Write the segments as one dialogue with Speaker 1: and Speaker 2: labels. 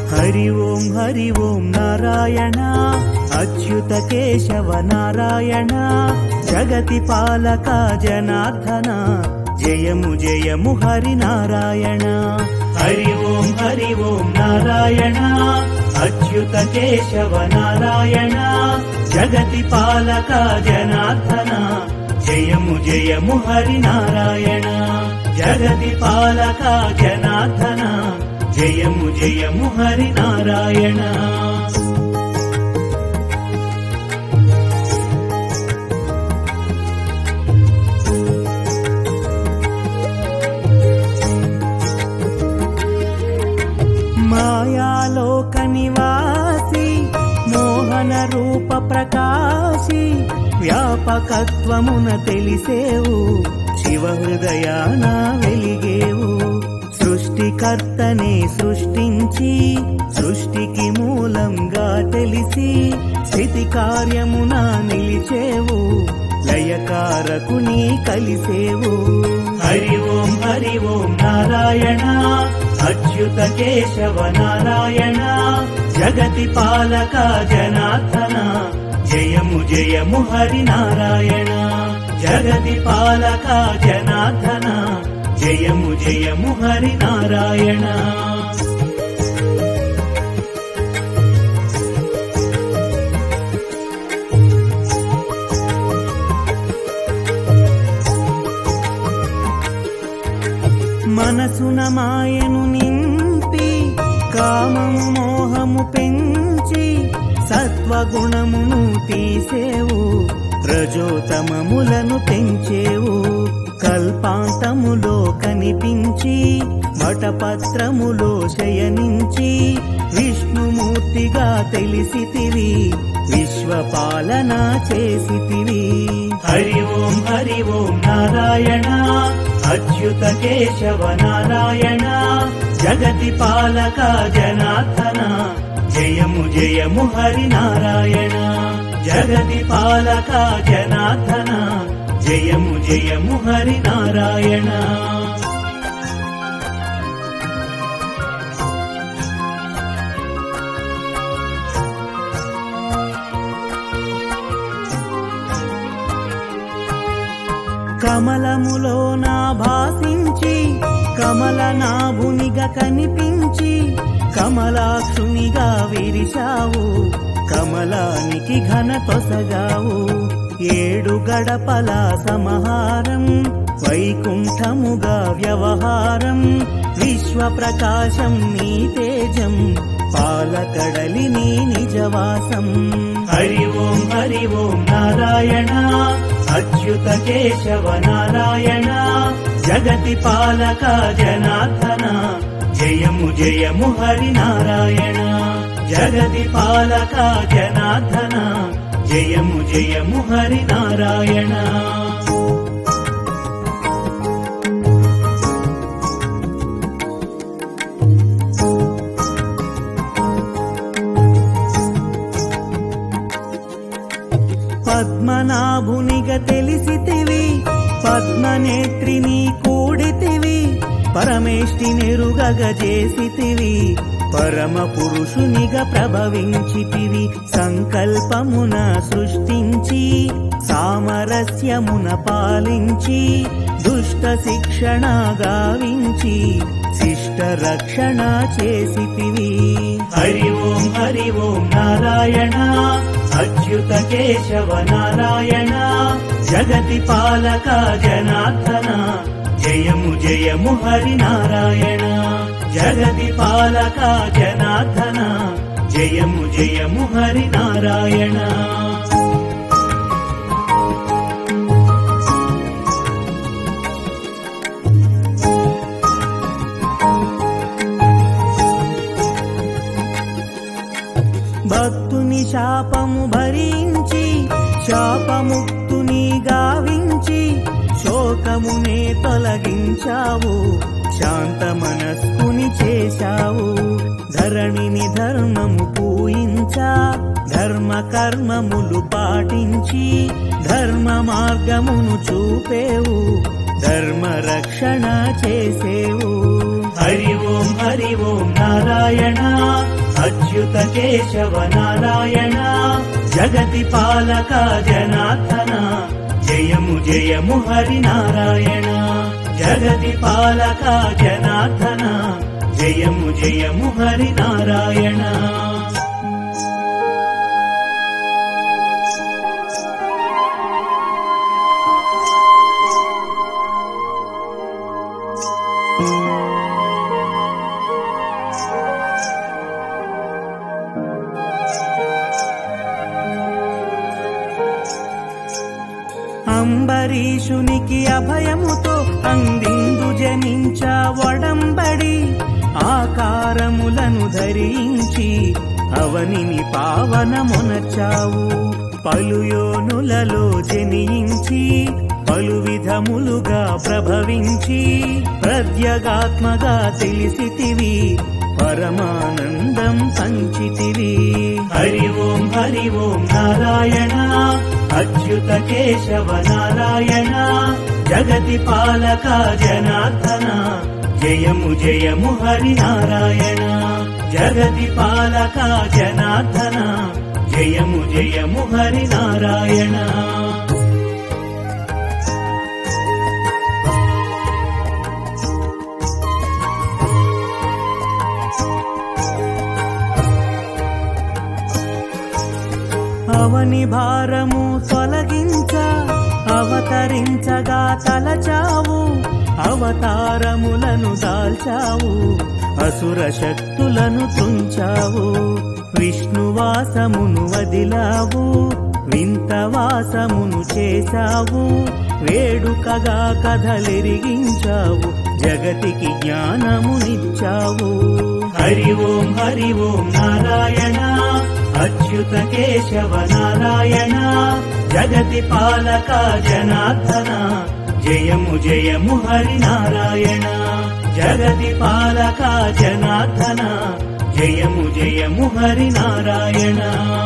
Speaker 1: హరి ఓం నారాయణ అచ్యుత కేశవ నారాయణ జగతి పాలక జనార్దన జయము జయము హరి నారాయణ. హరి ఓం నారాయణ అచ్యుత కేశవ నారాయణ జగతి పాలక జనార్దన జయము జయము హరి నారాయణ. జగతి పాలక జనార్దన జయము జయము హరి నారాయణ. మాయాలోక నివాసి మోహన రూప ప్రకాశి వ్యాపకత్వమున తెలిసేవు శివ హృదయాన వెలిగేవు. సృష్టికర్తనే సృష్టించి సృష్టికి మూలంగా తెలిసి స్థితి కార్యమున నిలిచేవు లయకారకుని కలిసేవు. హరి ఓం నారాయణ అచ్యుత కేశవ నారాయణ జగతి పాలక జనార్దన జయము జయము హరి నారాయణ. జగతి పాలక జనార్దన జయము జయము హరి నారాయణ. మనసున మాయను నింపి కామము మోహము పెంచి సత్వగుణమును తీసేవు రజోతమములను పెంచేవు. కల్పాంతములో కనిపించి వటపత్రములో శయనించి విష్ణుమూర్తిగా తెలిసితివి విశ్వపాలన చేసితివి. హరి ఓం నారాయణ అచ్యుత కేశవ నారాయణ జగతి పాలక జనార్దన జయము జయము హరి నారాయణ. జగతి పాలక జనార్దన జయము జయము హరి నారాయణ. కమలములో నా భాసించి కమల నాభునిగా కనిపించి కమలాక్షునిగా విరిశావు కమలానికి ఘన తొసగావు. 7 గడపల సమహారం వైకుంఠముగా వ్యవహారం విశ్వ ప్రకాశం నీ తేజం పాలకడలి నీ నిజవాసం. హరి ఓం నారాయణ అచ్యుత కేశవ నారాయణ జగతి పాలక జనార్దన జయము జయము హరి నారాయణ. జగతి పాలక జనార్దన జయము జయము హరి నారాయణ. పద్మనాభునిగా తెలిసితివి పద్మనేత్రిని కూడితివి పరమేష్టి నెరుగగ చేసితివి పరమ పురుషునిగా ప్రభవించితివి. సంకల్పమున సృష్టించి సామరస్యమున పాలించి దుష్ట శిక్షణ గావించి శిష్ట రక్షణ చేసితివి. హరి ఓం నారాయణ అచ్యుత కేశవ నారాయణ జగతి పాలక జనార్దన జయము జయము హరి నారాయణ. జగతి పాలక జనార్దన జయము జయము హరి నారాయణ. భక్తుని శాపము భరించి శాపముక్తుని గావించి శోకమునే తొలగించావు శాంత మనస్కుని చేశావు. ధరణిని ధర్మము పూయించా ధర్మ కర్మములు పాటించి ధర్మ మార్గమును చూపేవు ధర్మ రక్షణ చేసేవు. హరి ఓం నారాయణ అచ్యుత కేశవ నారాయణ జగతి పాలక జనార్దన జయము జయము హరినారాయణ జగతి పాలక జనార్దన జయము జయము హరినారాయణ అంబరీషునికి అభయముతో అందిందు జనించ వడంబడి ఆకారములను ధరించి అవనిని పావనమునర్చావు పలు యోనులలో జనించి పలు విధములుగా ప్రభవించి ప్రత్యగాత్మగా తెలిసితివి పరమానందం పంచితివి హరి ఓం నారాయణ అచ్యుత కేశవ నారాయణ జగతి పాలక జనార్దన జయము జయము హరినారాయణ జగతి పాలక జనార్దన జయము జయము హరినారాయణ అవని భారము తొలగించ అవతరించగా తలచావు అవతారములను దాల్చావు అసుర శక్తులను తుంచావు విష్ణువాసమును వదిలావు వింతవాసమును చేశావు వేడుకగా కథలెరిగించావు జగతికి జ్ఞానమునిచ్చావు హరి ఓం నారాయణ అచ్యుత కేశవ నారాయణ జగతి పాలక జనార్దన జయము జయము హరినారాయణ జగతి పాలక జనార్దన జయము జయము హరినారాయణ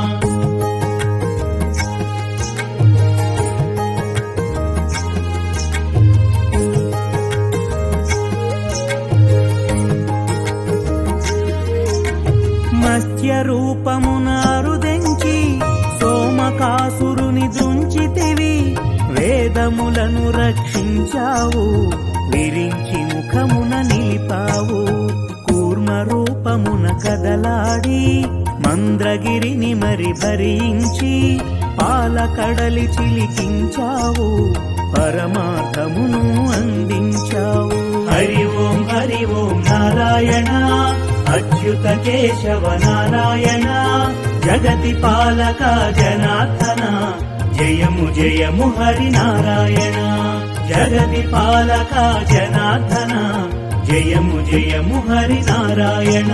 Speaker 1: మత్స్య రూపమున అరుదెంచి సోమకాసురుని దృంచితివి వేదములను రక్షించావు విరించి ముఖమున నిలిపావు కూర్మ రూపమున కదలాడి మంద్రగిరిని మరి భరించి పాలకడలి చిలికించావు పరమార్థమును అందించావు హరి ఓం నారాయణ అచ్యుత కేశవ నారాయణ జగతి పాలక జనార్దన జయము జయము హరినారాయణ జగతి పాలక జనార్దన జయము జయము హరినారాయణ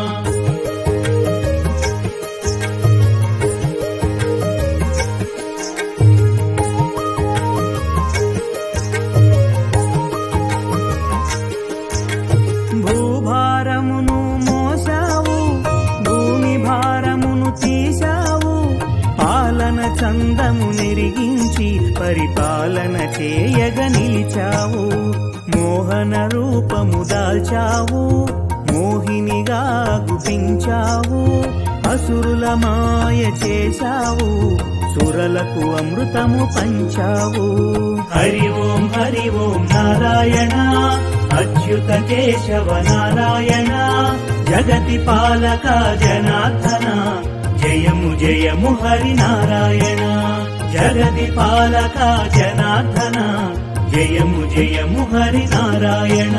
Speaker 1: భూభారమును మోసావు భూమి భారమును తీశావు పాలన చందము నెరిగించి పరిపాలన చేయగ నిలిచావు మోహన రూపము దాల్చావు మోహినిగా గుపించావు అసురుల మాయ చేశావు సురలకు అమృతము పంచావు హరి ఓం నారాయణ అచ్యుత కేశవ నారాయణ జగతి పాలక జనార్దన జయము జయము హరినారాయణ జగతి పాలక జనార్దన జయము జయము హరినారాయణ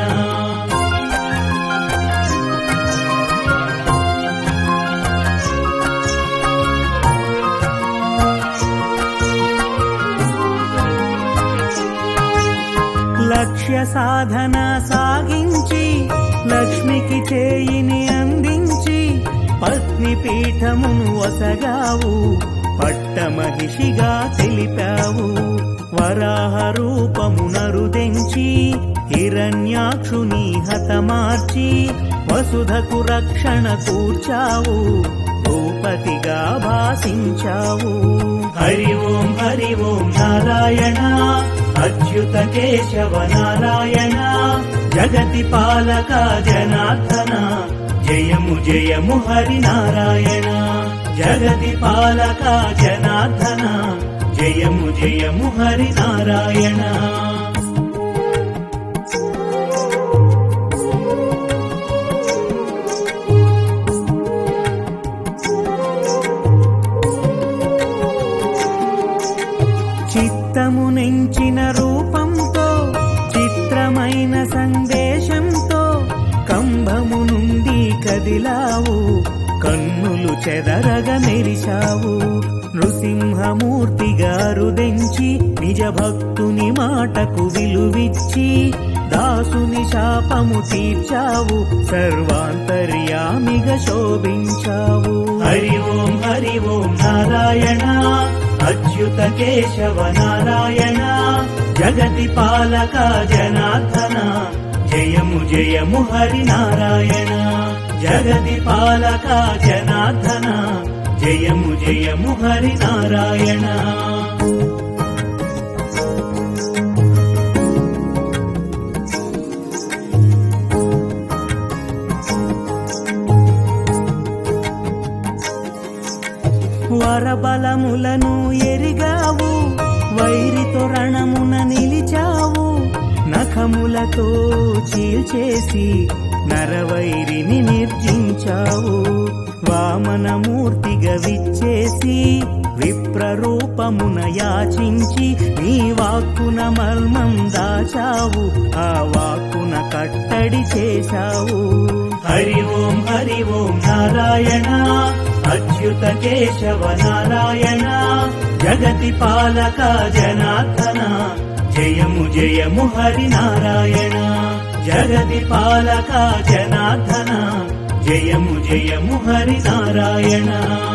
Speaker 1: లక్ష్య సాధన సాగించి లక్ష్మికి చేయిని అందించి పత్ని పీఠమును వసగావు పట్టమహిషిగా తెలిపావు వరాహ రూపమునరుదెంచి హిరణ్యాక్షుని హతమార్చి వసుధకు రక్షణ కూర్చావు భూపతిగా భాసించావు హరి ఓం నారాయణ అచ్యుత కేశవ నారాయణ జగతి పాలక జనార్దన జయము జయము హరినారాయణ జగతి పాలక జనార్దన జయము జయము హరినారాయణ చిత్తము నెంచిన రూపంతో చిత్రమైన సందేశంతో కంభము నుండి కదిలావు కన్నులు చెదరగ మెరిశావు నృసింహమూర్తిగా రుదెంచి నిజ భక్తుని మాటకు విలువిచ్చి దాసుని శాపము తీర్చావు సర్వాంతర్యామిగా శోభించావు హరి ఓం నారాయణ అచ్యుత కేశవ నారాయణ జగతి పాలక జనార్దన జయము జయము హరినారాయణ జగతి పాలక జనార్దన జయము జయము హరినారాయణ వరబలములను ఎరిగావు వైరితో రణమున నిలిచావు నఖములతో చీల్చేసి నరవైరిని నిర్జించావు వామనమూర్తిగా విచ్చేసి విప్రరూపమున యాచించి నీ వాక్కున మర్మం దాచావు ఆ వాక్కున కట్టడి చేశావు హరి ఓం నారాయణ అచ్యుత కేశవ నారాయణ జగతి పాలక జనార్దన జయము జయము హరినారాయణ జగతి పాలక జనార్దన జయము జయము హరినారాయణ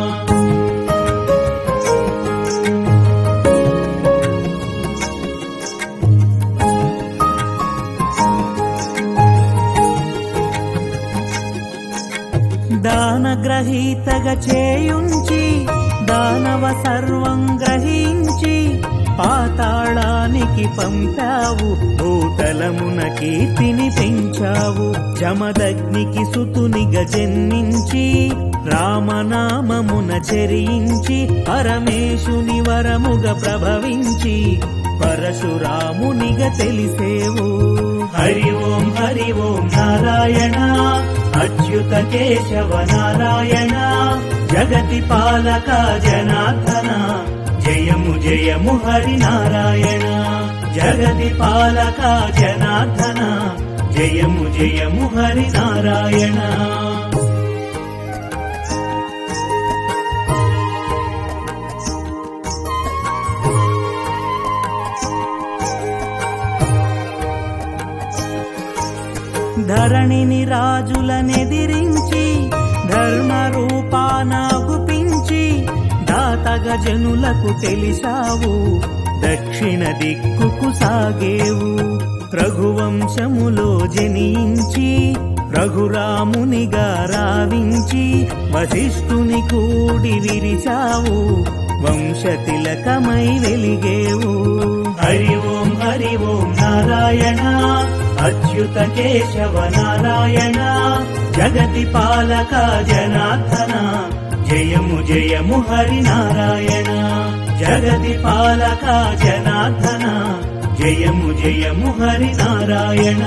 Speaker 1: దానగ్రహీతగా చేయుంచి దానవ సర్వం గ్రహించి పాతాళానికి పంపావు భూతలమున కీర్తిని పెంచావు జమదగ్నికి సుతునిగా జన్మించి రామనామమున చరించి పరమేశుని వరముగా ప్రభవించి పరశురామునిగా తెలిసేవు హరి ఓం నారాయణ అచ్యుత కేశవ నారాయణ జగతి పాలక జనార్దన జయము జయము హరినారాయణ జగతి పాలక జనార్దన జయము జయము హరినారాయణ ధరణిని రాజులనెదిరించి ధర్మ రూపాన గుపించి దాతగా జనులకు తెలిసావు దక్షిణ దిక్కుకు సాగేవు రఘువంశములో జనించి రఘురామునిగా రావించి వశిష్ఠుని కూడి విరిచావు వంశతిలకమై వెలిగేవు హరి ఓం నారాయణ అచ్యుత కేశవ నారాయణ జగతి పాలక జనార్దన జయము జయము హరినారాయణ జగతి పాలక జనార్దన జయము జయము హరినారాయణ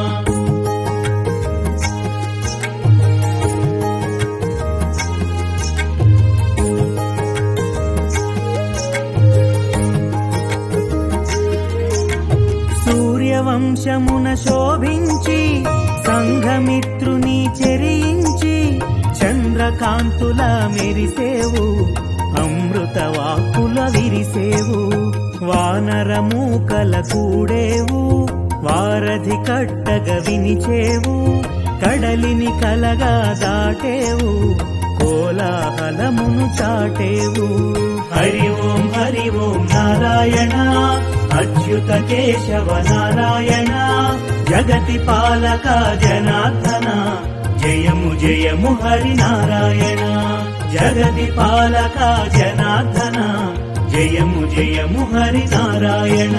Speaker 1: సూర్యవంశమున శోభించి సంఘమిత్రుని చెరించి చంద్రకాంతుల మెరిసేవు అమృత వాక్కుల విరిసేవు వానరమూకల కూడేవు వారధి కట్టగా వినిచేవు కడలిని కలగా దాటేవు కోలాహలమును చాటేవు హరి ఓం నారాయణ అచ్యుత కేశవ నారాయణ జగతి పాలక జనార్దన జయము జయము హరినారాయణ జగతి పాలక జనార్దన జయము జయము హరినారాయణ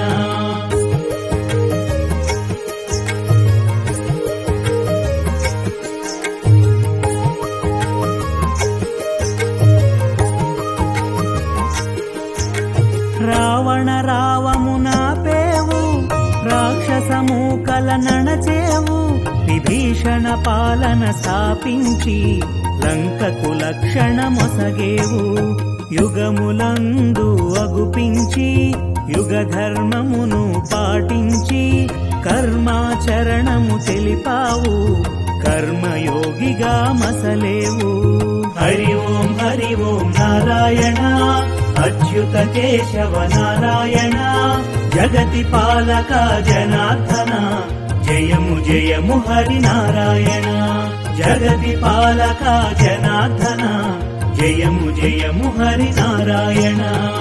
Speaker 1: నణచేవు విభీషణ పాలన స్థాపించి లంకకు లక్షణ మొసగేవు యుగములందు అగుపించి యుగ ధర్మమును పాటించి కర్మాచరణము తెలిపావు కర్మయోగిగా మసలేవు హరి ఓం నారాయణ అచ్యుత కేశవ నారాయణ జగతి పాలక జనార్దన జయము జయము హరి నారాయణ జగతి పాలక జనార్దన జయము జయము హరి నారాయణ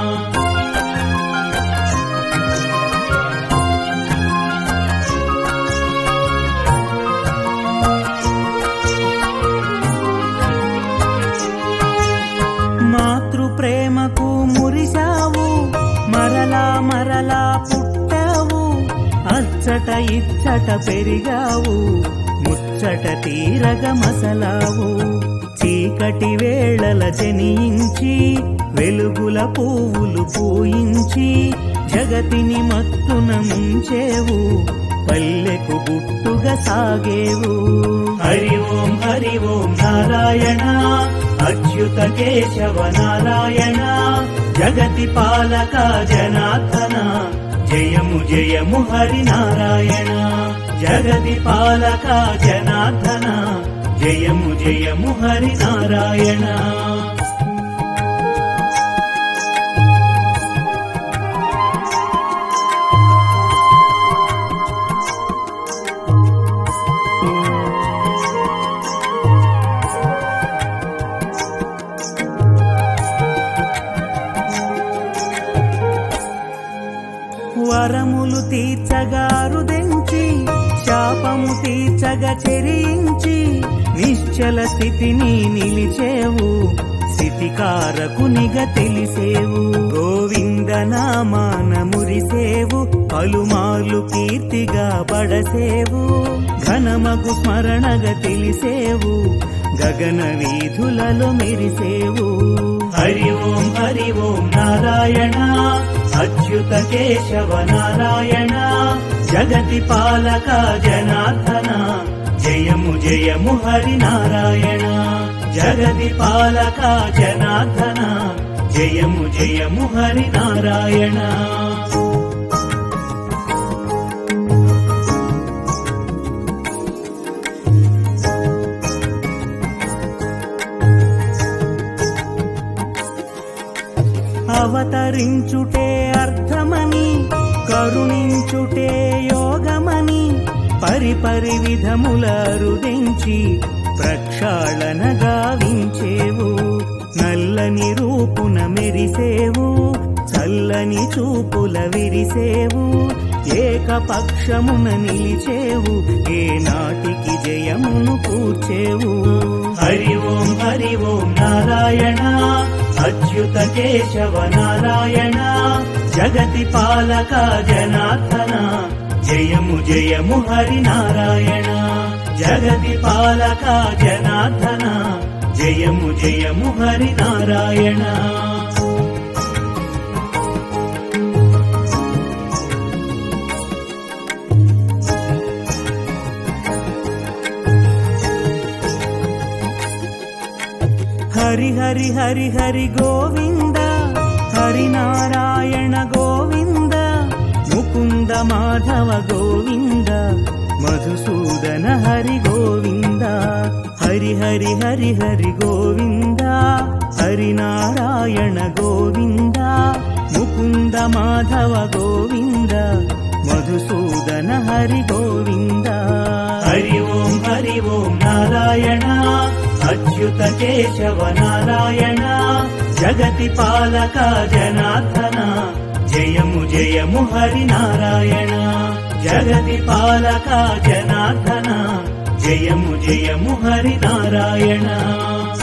Speaker 1: మాతృ ప్రేమకు మురిశావు మరలా మరలా పుట్టావు అచ్చట ఇచ్చట పెరిగావు ముచ్చట తీరగ మసలావు చీకటి వేళల జనించి వెలుగుల పువ్వులు పూయించి జగతిని మత్తున ముంచేవు పల్లెకు గుట్టుగా సాగేవు హరి ఓం నారాయణ అచ్యుత కేశవ నారాయణ జగతి పాలక జనార్దన జయము జయము హరి నారాయణ జగతి పాలక జనార్దన జయము జయము హరి నారాయణ వరములు తీర్చగా రుదెంచి శాపము తీర్చగా చెరించి నిశ్చల స్థితిని నిలిచేవు స్థితికారకునిగా తెలిసేవు గోవింద నామాన మురిసేవు పలుమార్లు కీర్తిగా పడసేవు ఘనమగు స్మరణగా తెలిసేవు గగన వీధులలో మెరిసేవు హరి ఓం నారాయణ అచ్యుత కేశవ నారాయణ జగతి పాలక జనార్దన జయము జయము హరి నారాయణ జగతి పాలక జనార్దన జయము జయము హరి నారాయణ అవతరించుటే అర్థమని కరుణించుటే యోగమని పరిపరి విధముల రుదించి ప్రక్షాళన గావించేవు నల్లని రూపున మెరిసేవు చల్లని చూపుల విరిసేవు ఏకపక్షమున నిలిచేవు ఏ నాటికి జయమును కూర్చేవు హరి ఓం నారాయణ అచ్యుత కేశవ నారాయణ జగతి పాలక జనార్దన జయము జయము హరి నారాయణ జగతి పాలక జనార్దన జయము జయము హరి నారాయణ హరి హరి హరి హరి గోవింద హరి నారాయణ గోవింద ముకుంద మాధవ గోవింద మధుసూదన హరి గోవింద హరి హరి హరి హరి గోవింద హరి నారాయణ గోవింద ముకుంద మాధవ గోవింద మధుసూదన హరి గోవింద హరి ఓం నారాయణ అచ్యుత కేశవ నారాయణ జగతి పాలక జనార్దన జయము జయము హరి నారాయణ జగతి పాలక జనార్దన జయము జయము హరి నారాయణ